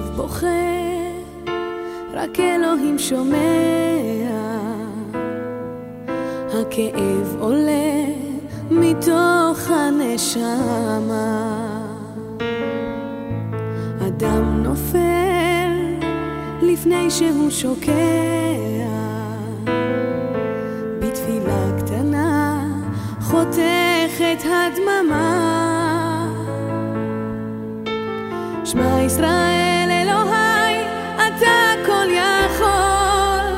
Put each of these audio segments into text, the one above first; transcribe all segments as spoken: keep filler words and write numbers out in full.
כשהלב בוכה רק אלוהים שומע, הכאב עולה מתוך הנשמה, אדם נופל לפני שהוא שוקע, בתפילה קטנה חותכת הדממה. שמע ישראל אלוהי אתה כל יכול,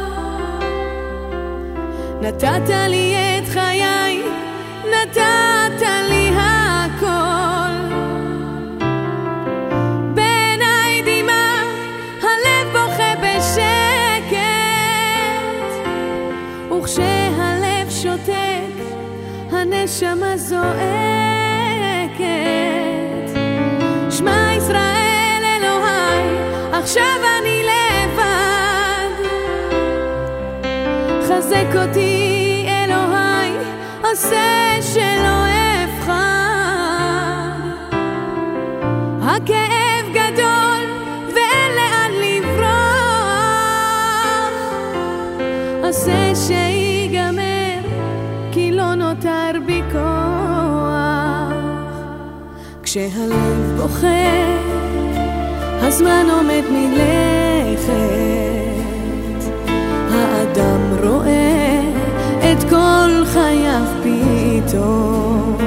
נתת לי את חיי, נתת לי הכל, בעיניי דמעה הלב בוכה בשקט, וכשהלב שותק הנשמה זועקת. שמע ישראל אלוהי עכשיו אני לבד, חזק אותי אלוהי עושה שלא אבחר, הכאב גדול ואין לאן לברוח, עושה שיגמר כי לא נותר בי כוח. כשהלב בוכה הזמן עומד מלכת, האדם רואה את כל חייו פתאום,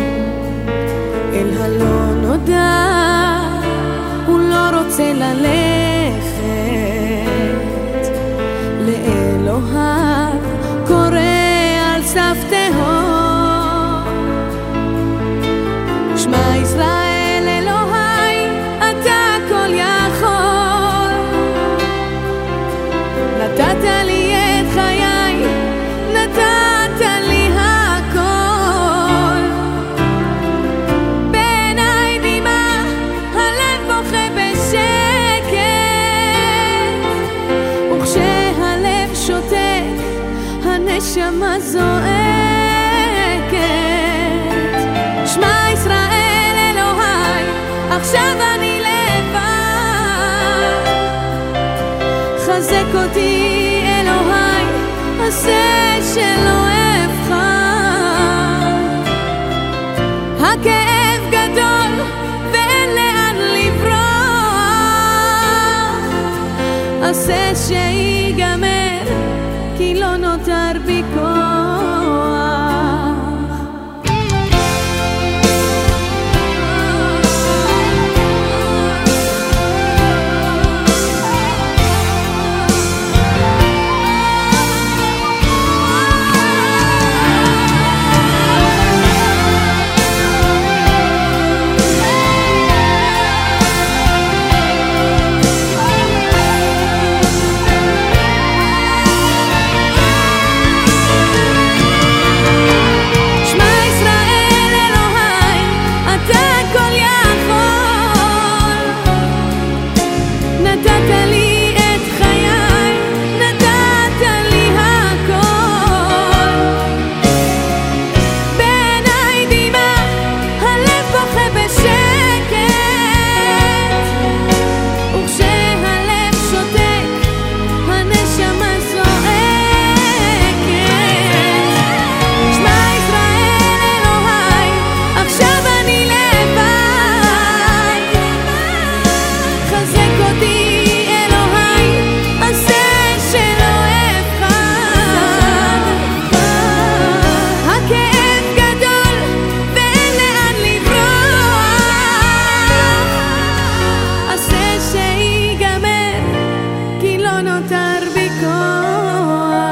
אל הלא נודע הוא לא רוצה ללכת, לאלוהיו קורא על סף תהום. שמע ישראל אלוהי אתה כל יכול, נתת לי את חיי, נתת לי הכל, בעיניי דמעה הלב בוכה בשקט, וכשהלב שותק הנשמה זועקת. שמע ישראל אלוהי עכשיו אני לבד, חזק אותי אלוהי עשה שלא אבחר, הכאב גדול ואין לאן לברוח, עשה שיגמר